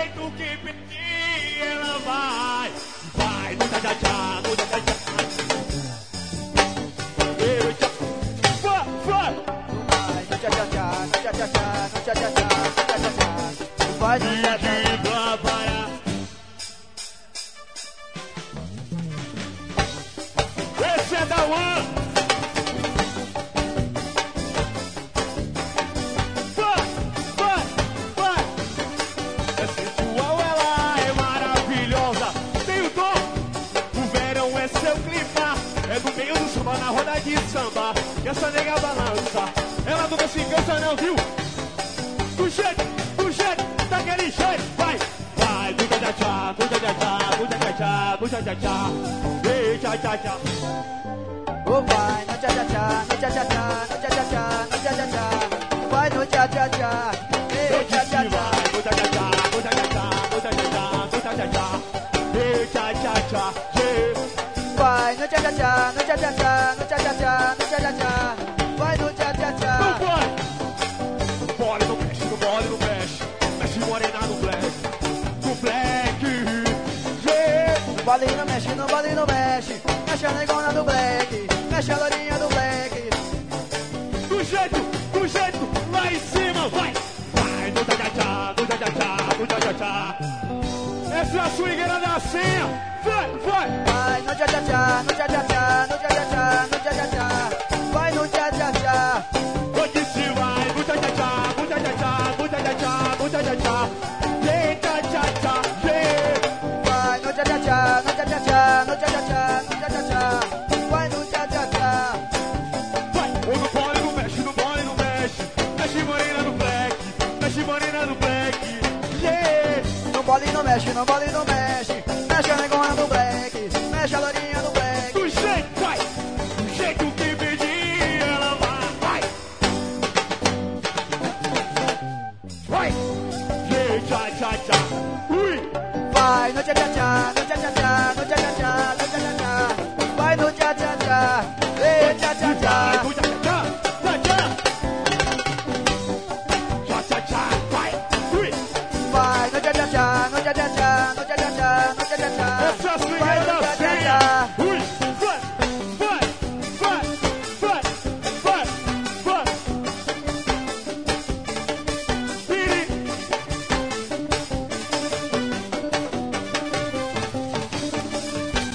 jeito que pedir, ela vai. Vai no tchá-tchá, no tchá-tchá. Vai no tchá-tchá-tchá, no tchá-tchá-tchá, no tchá-tchá-tchá, no tchá-tchá-tchá. Vai no tchá-tchá. Esse é da One. Vai. É sensual, ela é maravilhosa. Tem o dom, o verão é seu clima. É no meio do samba, na roda de samba. E essa nega balança. Ela nunca se cansa não, viu? Do jeito, daquele jeito. Vai, do tchá-tchá, do tchá-tchá, do tchá-tchá, do tchá-tchá. Ei, tchá-tchá-tchá. Oh, vai no tchá-tchá-tchá, no tchá-tchá-tchá, no tchá-tchá-tchá, no tchá-tchá-tchá. Vai no tchá-tchá-tchá, ei, tchá-tchá-tchá. Do tchá-tchá-tchá, do tchá-tchá-tchá, do tchá-tchá-tchá, do tchá-tchá-tchá. Ei, tchá-tchá-tchá, vai no tchá-tchá-tchá, no tchá-tchá-tchá, no tchá-tchá-tchá, no tchá-tchá-tchá. Vai no tchá-tchá-tchá. Não vai! No bole, no mexe, no bole, no mexe. Mexe morena no black. No black. Yeah. No bole não mexe, no bole não mexe. Mexe a negona do black. Mexe a lourinha do black. Do jeito, lá em cima, vai! Vai no tchá-tchá-tchá, no tchá-tchá-tchá, no tchá-tchá-tchá. Essa é a swingueira da senha. Vai! Vai no tchá-tchá-tchá, no tchá-tchá-tchá, no tchá-tchá-tchá, no tchá-tchá-tchá. Vai no tchá-tchá-tchá. Eu disse vai, no tchá-tchá-tchá, no tchá-tchá-tchá, no tchá-tchá-tchá, no tchá-tchá-tchá. Yeah, tchá-tchá-tchá, yeah. Vai no tchá-tchá-tchá, no tchá-tchá-tchá, no tchá-tchá-tchá, no tchá-tchá-tchá. Vai no tchá-tchá-tchá. Vai, ou no bole não mexe, no bole não mexe. Mexe morena no black, mexe morena no black. Yeah. No bole não mexe, no bole não mexe.